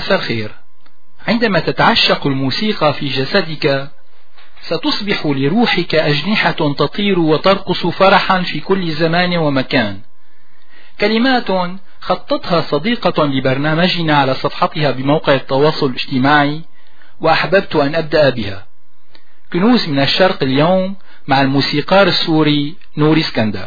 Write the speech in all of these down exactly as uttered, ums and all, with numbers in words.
مساء الخير. عندما تتعشق الموسيقى في جسدك ستصبح لروحك أجنحة تطير وترقص فرحا في كل زمان ومكان. كلمات خطتها صديقة لبرنامجنا على صفحتها بموقع التواصل الاجتماعي، وأحببت أن أبدأ بها. كنوز من الشرق اليوم مع الموسيقار السوري نوري اسكندر.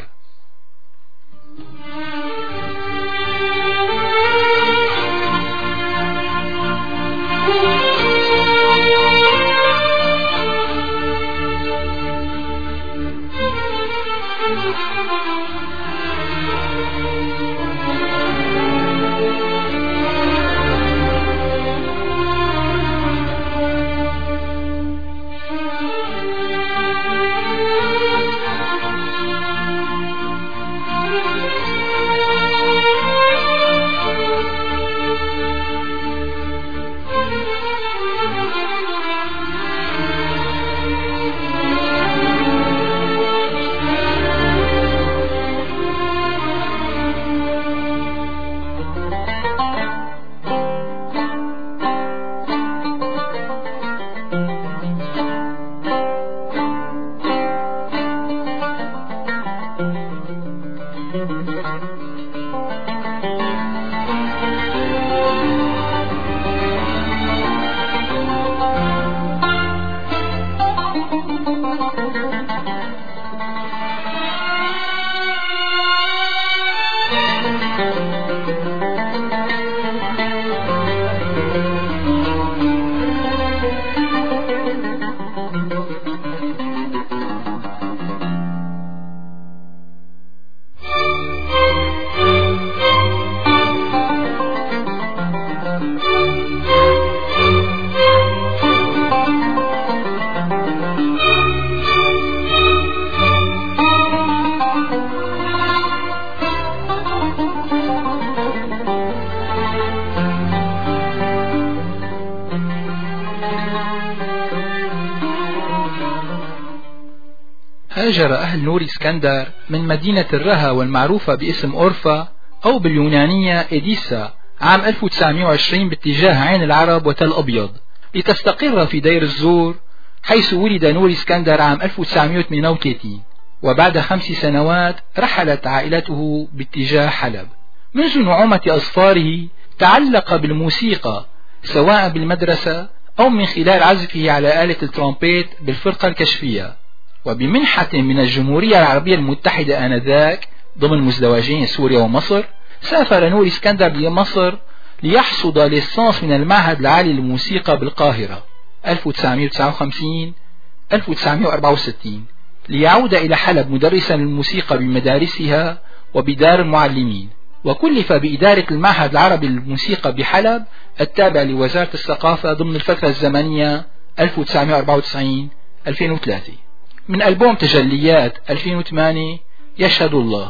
هاجر أهل نوري اسكندر من مدينة الرها والمعروفة باسم أورفا أو باليونانية إديسا عام ألف وتسعمائة وعشرين باتجاه عين العرب وتل أبيض، لتستقر في دير الزور، حيث ولد نوري اسكندر عام ألف وتسعمائة وثمانية وثلاثين. وبعد خمس سنوات رحلت عائلته باتجاه حلب. منذ نعومة أظفاره تعلق بالموسيقى، سواء بالمدرسة أو من خلال عزفه على آلة الترومبيت بالفرقة الكشفية. وبمنحة من الجمهورية العربية المتحدة آنذاك ضمن مزدوجين سوريا ومصر، سافر نوري اسكندر لمصر ليحصد ليسانس من المعهد العالي للموسيقى بالقاهرة ألف وتسعمائة وتسعة وخمسين ألف وتسعمائة وأربعة وستين، ليعود إلى حلب مدرسا للموسيقى بمدارسها وبدار المعلمين. وكلف بإدارة المعهد العربي للموسيقى بحلب التابع لوزارة الثقافة ضمن الفترة الزمنية ألف وتسعمائة وأربعة وتسعين ألفين وثلاثة. من ألبوم تجليات ألفين وثمانية يشهد الله.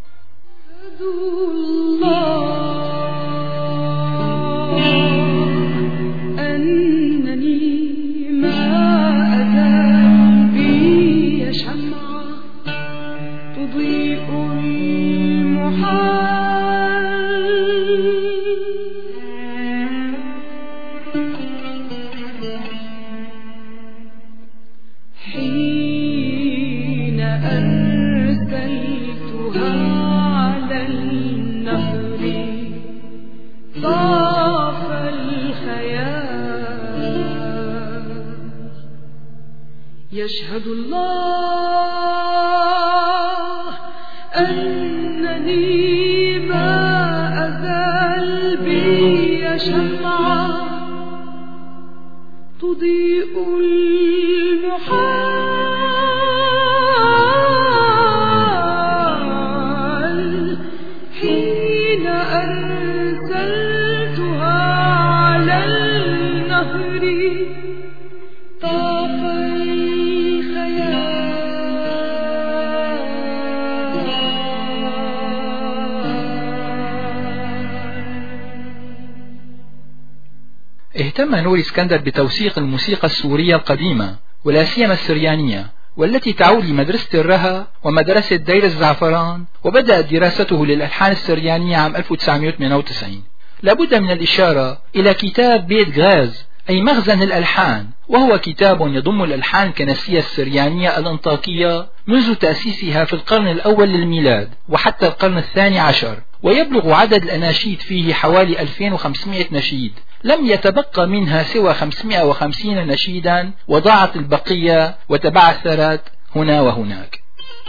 أنني ما أزال بي شمعة تضيء المحال، حين أرسلتها على النهر طاف الخيال. يشهد الله أنني ما أزال بي شمعة تضيء المحال، حين أرسلتها على النهر طاف الخيال. اهتم نوري اسكندر بتوثيق الموسيقى السورية القديمة ولا سيما السريانية، والتي تعود لمدرسة الرها ومدرسة دير الزعفران، وبدأت دراسته للألحان السريانية عام ألف وتسعمائة وثمانية وتسعين. لابد من الإشارة إلى كتاب بيت غاز أي مخزن الألحان، وهو كتاب يضم الألحان الكنسية السريانية الأنطاكية منذ تأسيسها في القرن الأول للميلاد وحتى القرن الثاني عشر، ويبلغ عدد الأناشيد فيه حوالي ألفين وخمسمائة نشيد، لم يتبقى منها سوى خمسمائة وخمسين نشيدا وضاعت البقية وتبعثرت هنا وهناك.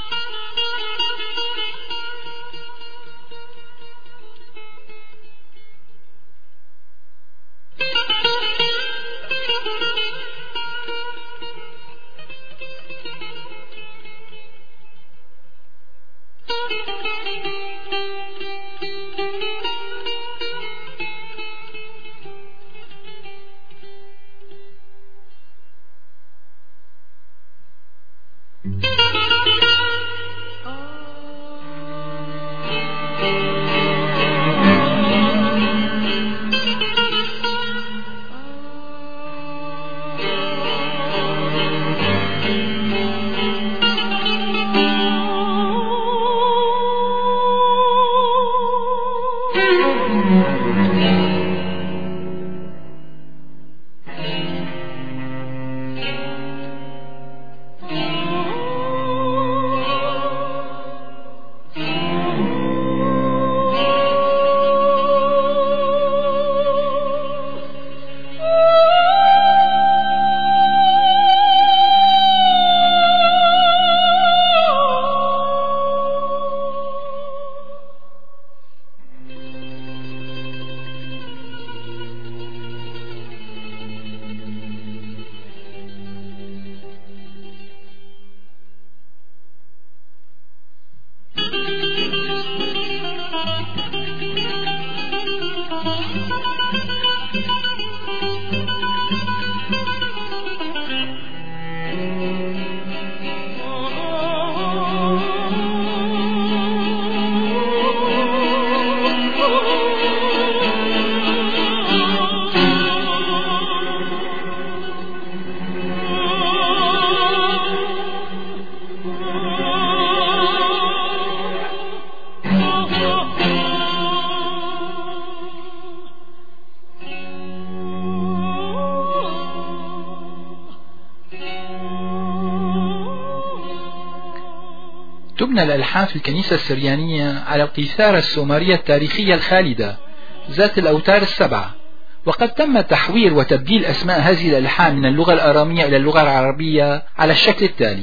تبنى الألحان في الكنيسة السريانية على القيثارة السومرية التاريخية الخالدة ذات الأوتار السبعة، وقد تم تحوير وتبديل أسماء هذه الألحان من اللغة الآرامية إلى اللغة العربية على الشكل التالي: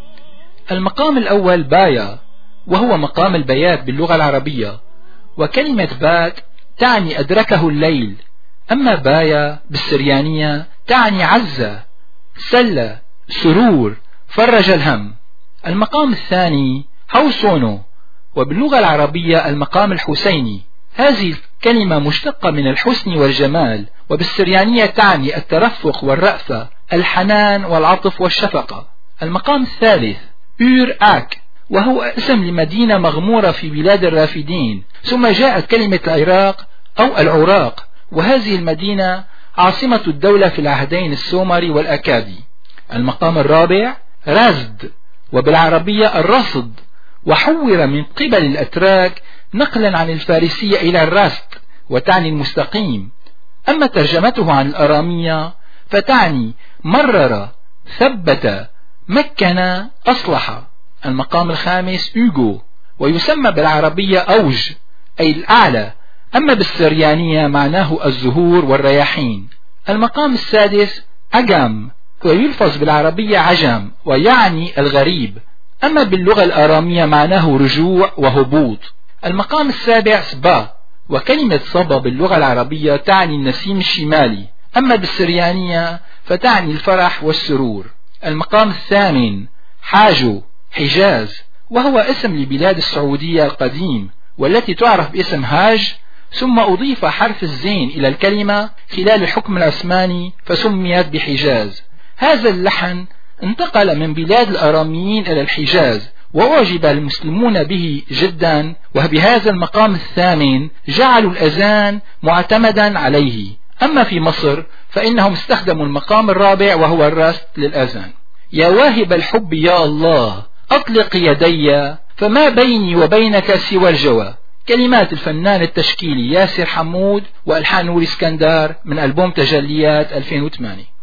المقام الأول بايا، وهو مقام البيات باللغة العربية، وكلمة بات تعني أدركه الليل، أما بايا بالسريانية تعني عزة، سلة، سرور، فرج الهم. المقام الثاني حوصونو، وباللغة العربية المقام الحسيني، هذه الكلمة مشتقة من الحسن والجمال، وبالسريانية تعني الترفق والرأفة، الحنان والعطف والشفقة. المقام الثالث أور آك، وهو اسم لمدينة مغمورة في بلاد الرافدين، ثم جاءت كلمة العراق أو العراق، وهذه المدينة عاصمة الدولة في العهدين السومري والأكادي. المقام الرابع رازد، وبالعربية الرصد، وحور من قبل الأتراك نقلا عن الفارسية إلى الرست، وتعني المستقيم. أما ترجمته عن الأرامية فتعني مرر، ثبت، مكن، أصلح. المقام الخامس أوغو، ويسمى بالعربية أوج أي الأعلى، أما بالسريانية معناه الزهور والرياحين. المقام السادس أجام، ويلفظ بالعربية عجم ويعني الغريب، أما باللغة الآرامية معناه رجوع وهبوط. المقام السابع صبا، وكلمة صبا باللغة العربية تعني النسيم الشمالي، أما بالسريانية فتعني الفرح والسرور. المقام الثامن حاجو، حجاز، وهو اسم لبلاد السعودية القديم والتي تعرف باسم هاج، ثم أضيف حرف الزين إلى الكلمة خلال الحكم العثماني فسميت بحجاز. هذا اللحن انتقل من بلاد الآراميين إلى الحجاز، وأعجب المسلمون به جدا، وبهذا المقام الثامن جعلوا الأذان معتمدا عليه. أما في مصر فإنهم استخدموا المقام الرابع وهو الرست للأذان. يا واهب الحب يا الله أطلق يدي، فما بيني وبينك سوى الجوى، كلمات الفنان التشكيلي ياسر حمود وألحان نوري اسكندر من ألبوم تجليات ألفين وثمانية.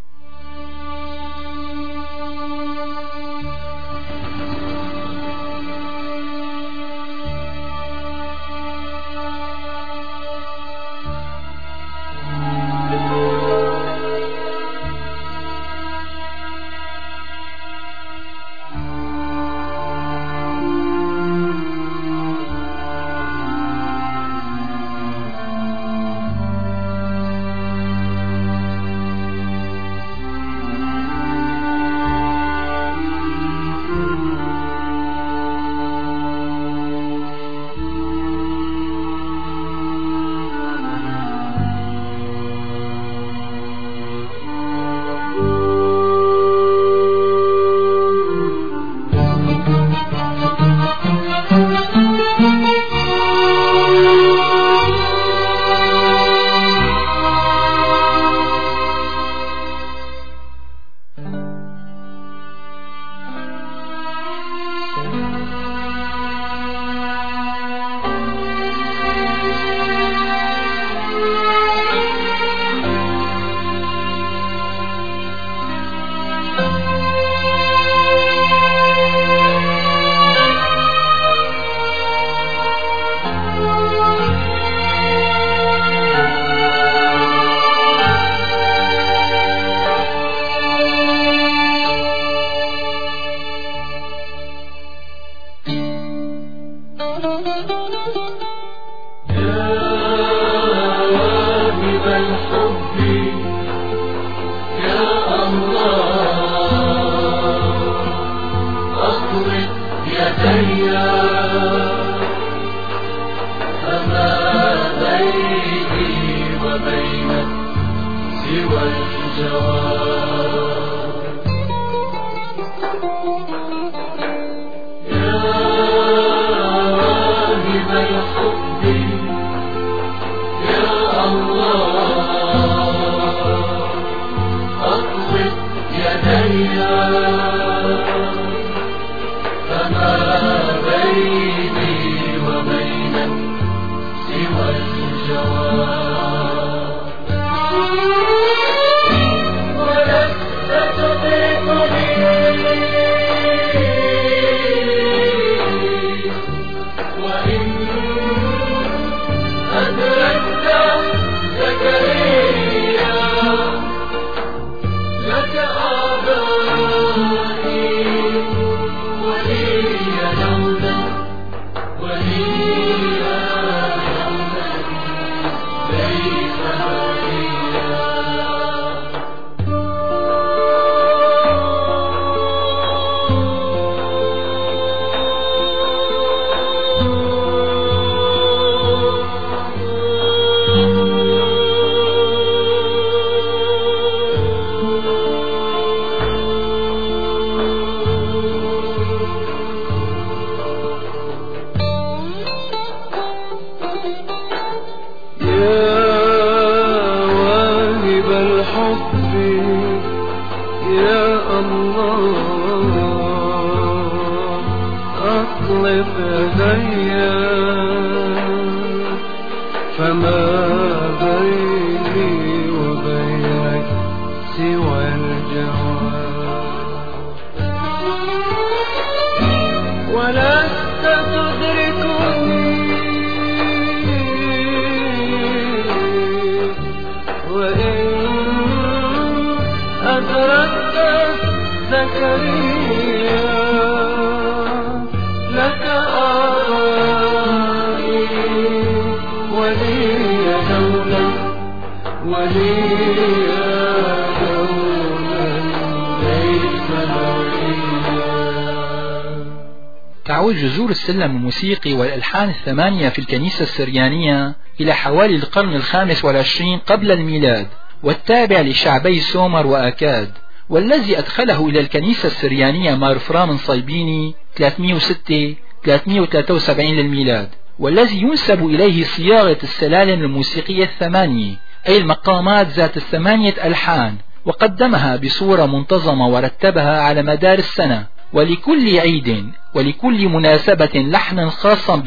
تعود جذور السلم الموسيقي والألحان الثمانية في الكنيسة السريانية إلى حوالي القرن الخامس والعشرين قبل الميلاد، والتابع لشعبي سومر وآكاد، والذي أدخله إلى الكنيسة السريانية مارفرام صيبيني ثلاثمئة وستة ثلاثمئة وثلاثة وسبعين للميلاد، والذي ينسب إليه صياغة السلالم الموسيقية الثمانية، أي المقامات ذات الثمانية ألحان، وقدمها بصورة منتظمة ورتبها على مدار السنة، ولكل عيد ولكل مناسبة لحنا خاصا بها،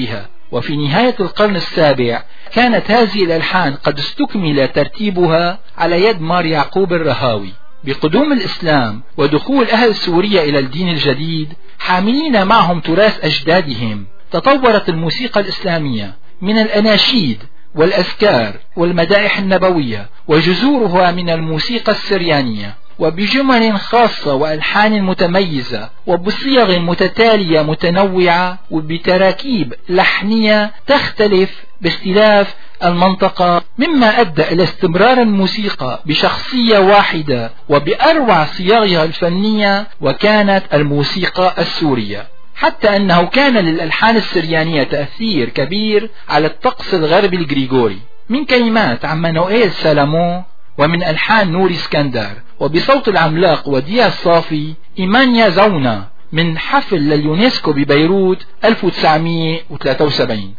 وفي نهاية القرن السابع كانت هذه الألحان قد استكمل ترتيبها على يد مار يعقوب الرهاوي. بقدوم الإسلام ودخول أهل سوريا إلى الدين الجديد حاملين معهم تراث أجدادهم، تطورت الموسيقى الإسلامية من الأناشيد والأذكار والمدائح النبوية وجذورها من الموسيقى السريانية، وبجمل خاصة وألحان متميزة وبصيغ متتالية متنوعة وبتراكيب لحنية تختلف باختلاف المنطقة، مما أدى إلى استمرار الموسيقى بشخصية واحدة وبأروع صياغها الفنية، وكانت الموسيقى السورية، حتى أنه كان للألحان السريانية تأثير كبير على الطقس الغربي الغريغوري، من كلمات عمانوئيل سالامون ومن ألحان نوري اسكندر، وبصوت العملاق وديع صافي إيمانيا زونا من حفل لليونسكو ببيروت ألف وتسعمئة وثلاثة وسبعين.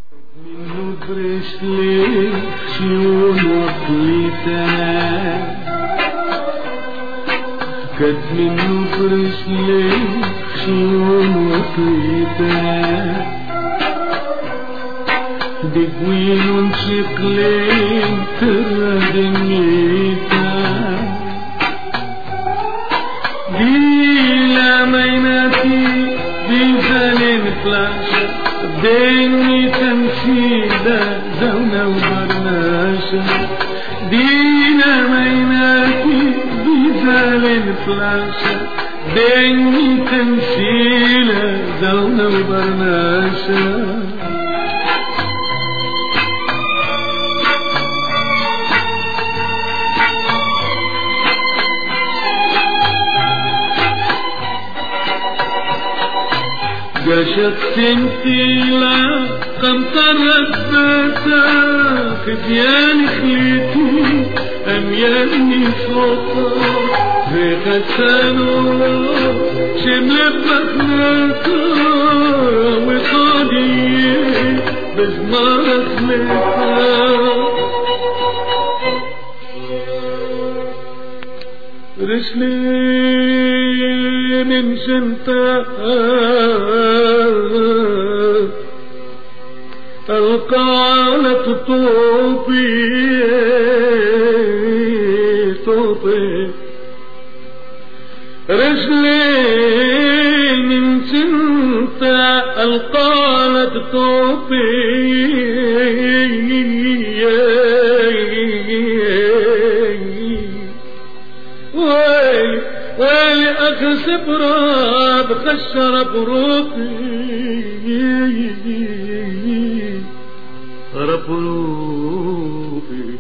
كد منه فرش ليه شيون وطيبة دقوين ونشقلين ترى دنيتا ديلا ميناتي بيزالين فلاشة ديني تمثيلة زونة وبرناشة ديلا ميناتي بيزالين فلاشة ديني تمثيلة زونة وبرناشة قشت سنتيلا قمطر ربتا خديان خليتي أمياني صوتا ريخة سانو شمل بخناتا وقادي بزمار خليتا رسلي من شنتا القالة طوبي طوبي رجلي من شنتا القالة طوبي ويلي ويلي أخسب راب خشر بروقي رب روحي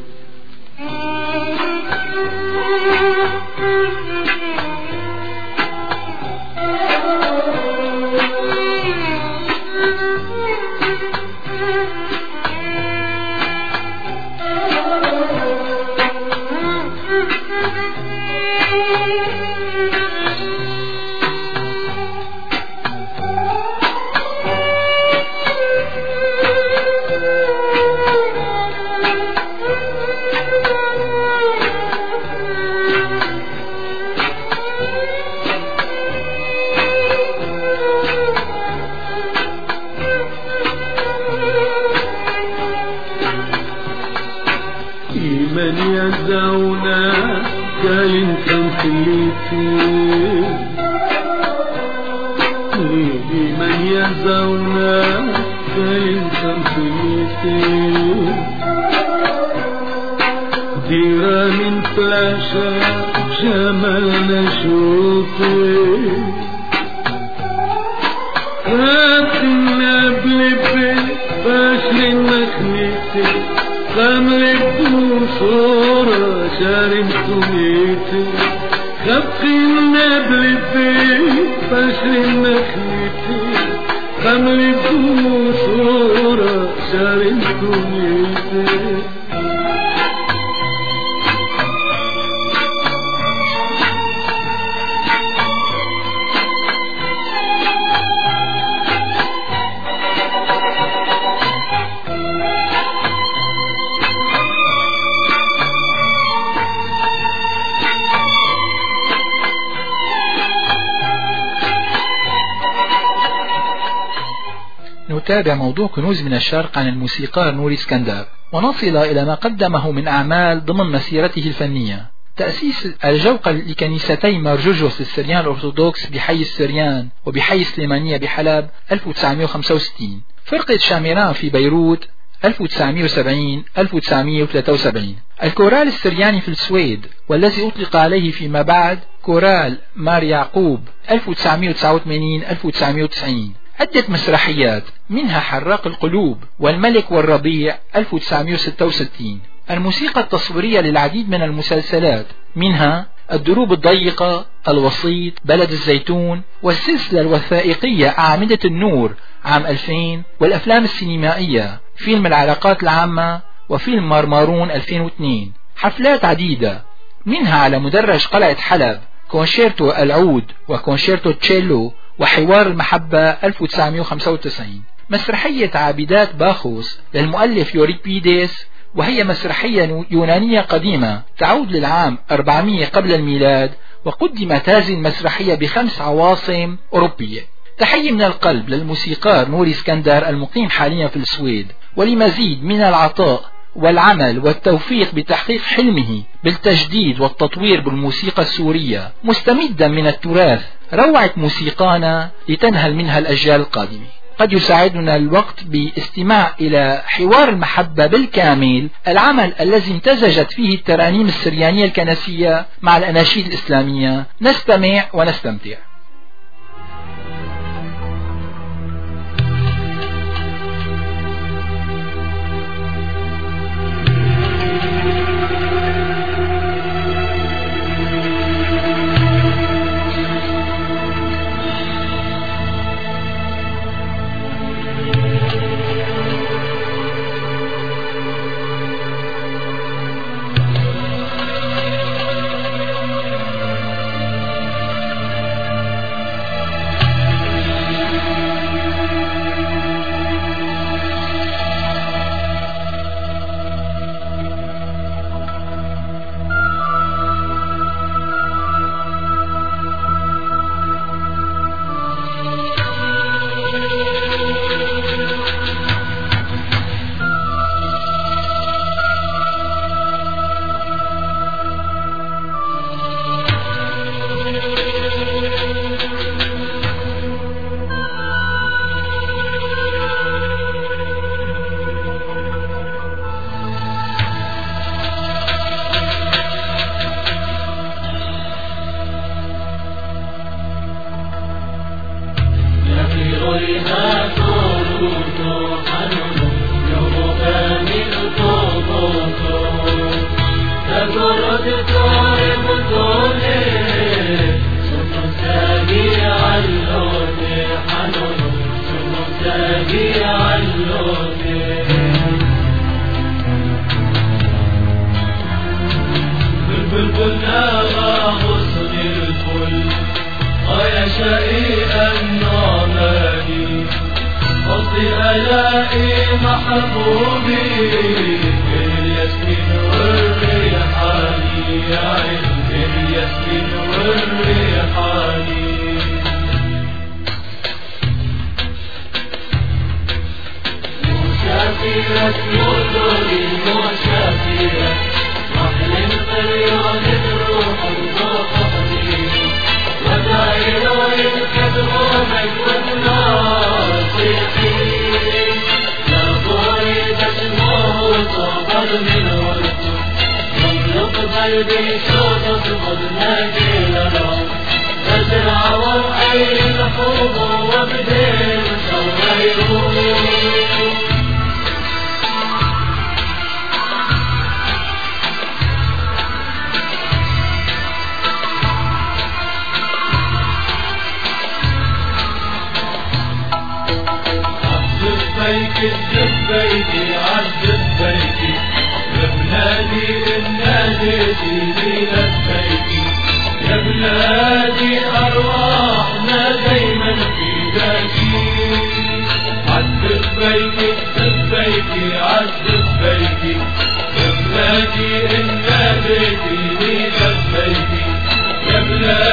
نتابع موضوع كنوز من الشرق عن الموسيقار نوري اسكندر ونصل إلى ما قدمه من أعمال ضمن مسيرته الفنية. تأسيس الجوقة لكنيستي مارجوجوس السريان الأرثوذكس بحي السريان وبحي سليمانية بحلب ألف وتسعمائة وخمسة وستين. فرقة شاميران في بيروت ألف وتسعمائة وسبعين ألف وتسعمائة وثلاثة وسبعين. الكورال السرياني في السويد والذي أطلق عليه فيما بعد كورال مار يعقوب ألف وتسعمائة وتسعة وثمانين ألف وتسعمائة وتسعين. عدة مسرحيات منها حراق القلوب والملك والربيع ألف وتسعمائة وستة وستين. الموسيقى التصويرية للعديد من المسلسلات منها الدروب الضيقة، الوسيط، بلد الزيتون، والسلسلة الوثائقية أعمدة النور عام ألفين، والأفلام السينمائية فيلم العلاقات العامة وفيلم مارمارون ألفين واثنين. حفلات عديدة منها على مدرج قلعة حلب كونشيرتو العود وكونشيرتو تشيلو وحوار المحبة ألف وتسعمائة وخمسة وتسعين. مسرحية عابدات باخوس للمؤلف يوريبيديس، وهي مسرحية يونانية قديمة تعود للعام أربعمائة قبل الميلاد، وقدمت هذه المسرحية بخمس عواصم أوروبية. تحية من القلب للموسيقار نوري اسكندر المقيم حاليا في السويد، ولمزيد من العطاء والعمل والتوفيق بتحقيق حلمه بالتجديد والتطوير بالموسيقى السورية مستمدا من التراث روعة موسيقانا لتنهل منها الأجيال القادمة. قد يساعدنا الوقت باستماع إلى حوار المحبة بالكامل، العمل الذي امتزجت فيه الترانيم السريانية الكنسية مع الأناشيد الإسلامية. نستمع ونستمتع.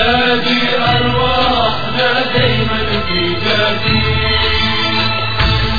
أرواحنا دايما في جديد.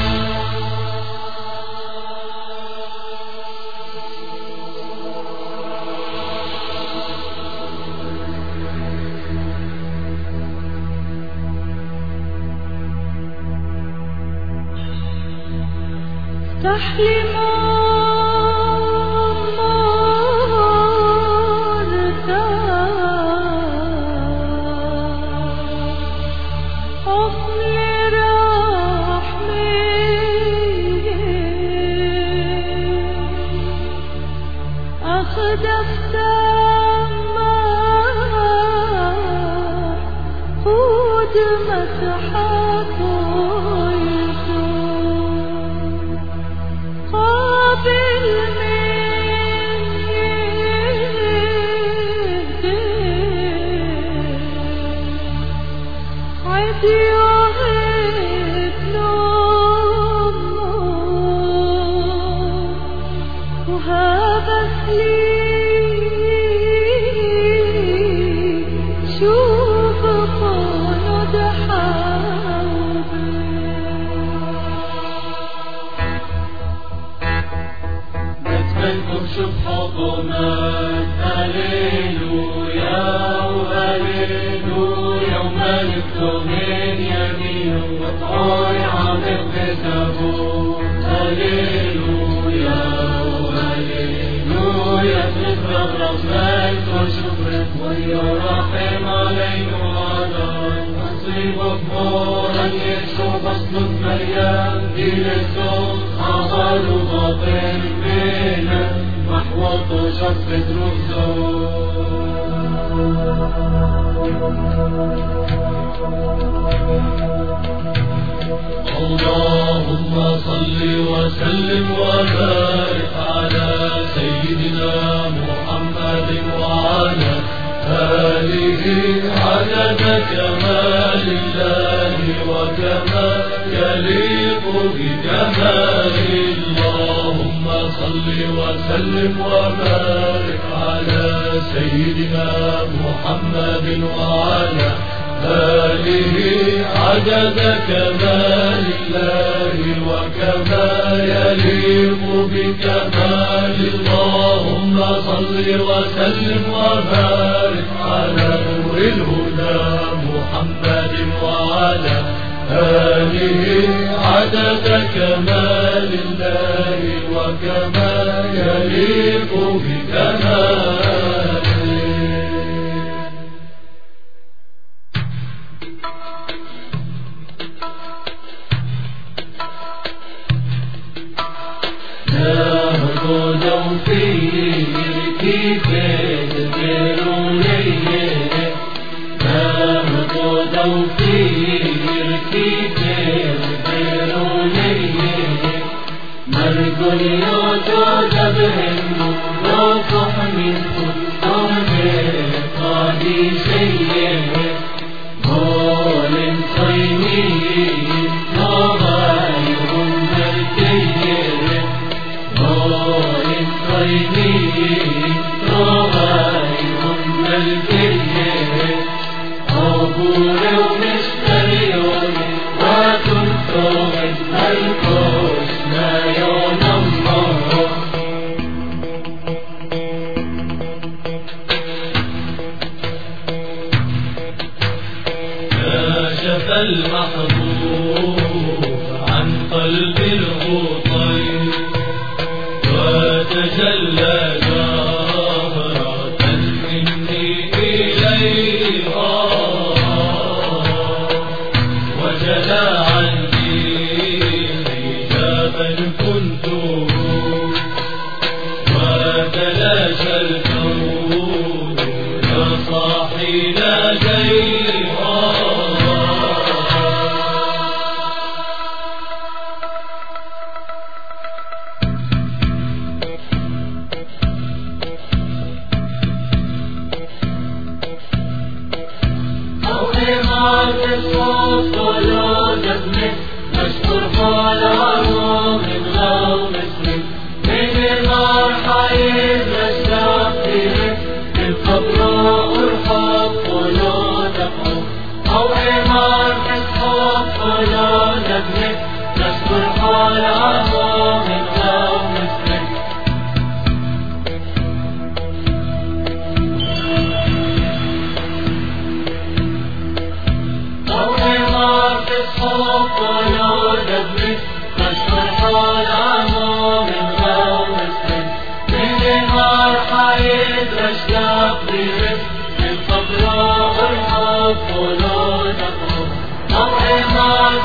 اللهم صل وسلم وبارك على سيدنا محمد وعلى آله عدد كمال الله وكما يليق بجمال. اللهم صل وسلم وبارك على سيدنا محمد وعلى آله عدد كمال الله وكما يليق بكمال. اللهم صل وسلم وبارك على نور الهدى محمد وعلى آله عدد كمال الله وكما يليق بكماله. الحب ولا دمك مشهور حال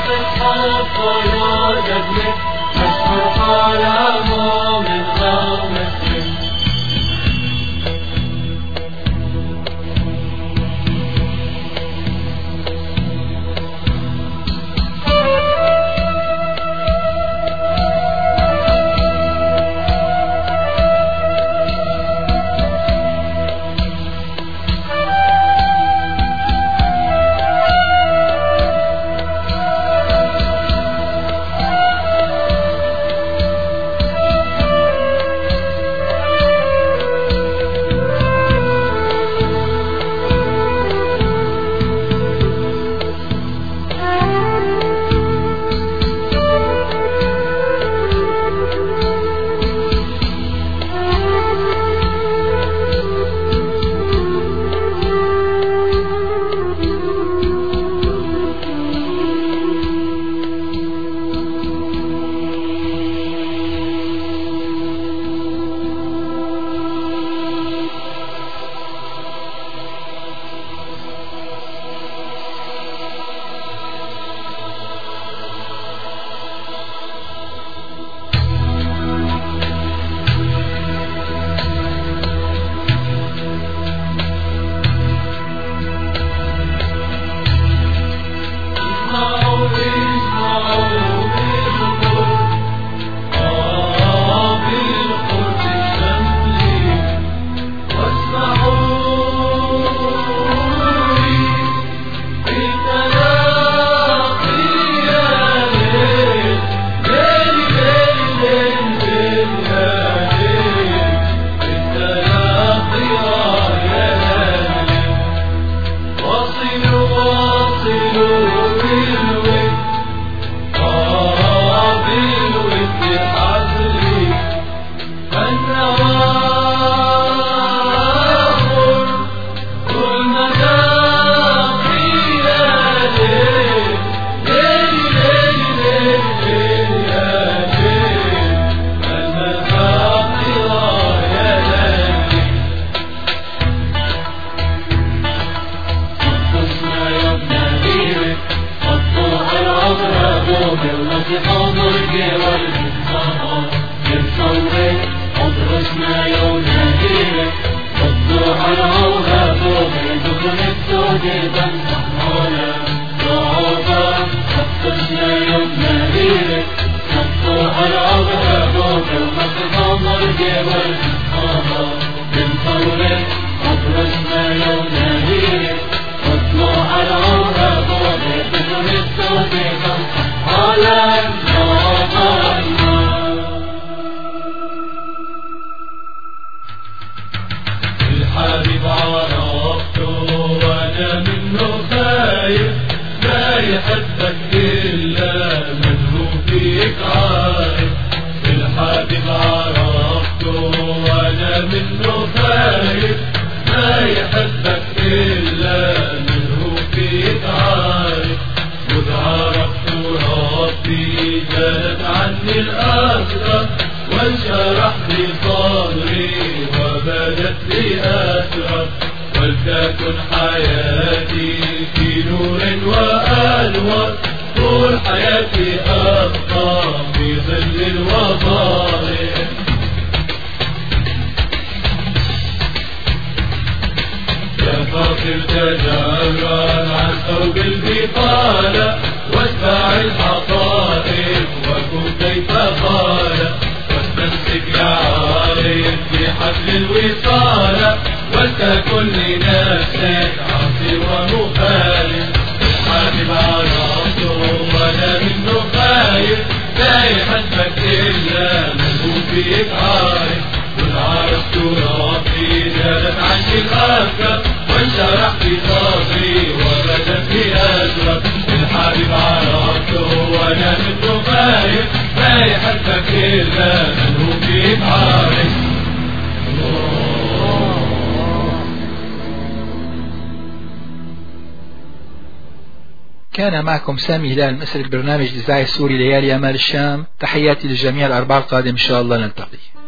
كان معكم سامي هلال مسؤول برنامج الإذاعي السوري ليالي أمال الشام. تحياتي للجميع. الأربعاء القادم إن شاء الله نلتقي.